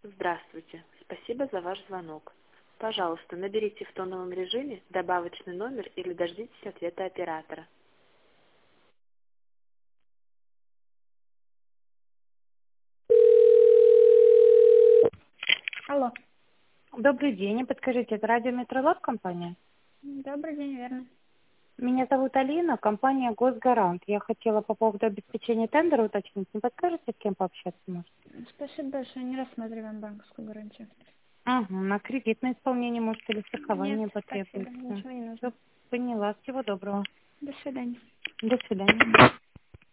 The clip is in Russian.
Здравствуйте. Спасибо за ваш звонок. Пожалуйста, наберите в тоновом режиме добавочный номер или дождитесь ответа оператора. Алло. Добрый день. Подскажите, это радио Метролаб компания? Добрый день, верно. Меня зовут Алина, компания Госгарант. Я хотела по поводу обеспечения тендера уточнить. Не подскажете, с кем пообщаться может? Спасибо большое. Не рассматриваем банковскую гарантию. Ага, на кредитное исполнение, может, или Нет, страхование спасибо. потребуется. Ничего не нужно. Всё, поняла. Всего доброго. До свидания. До свидания.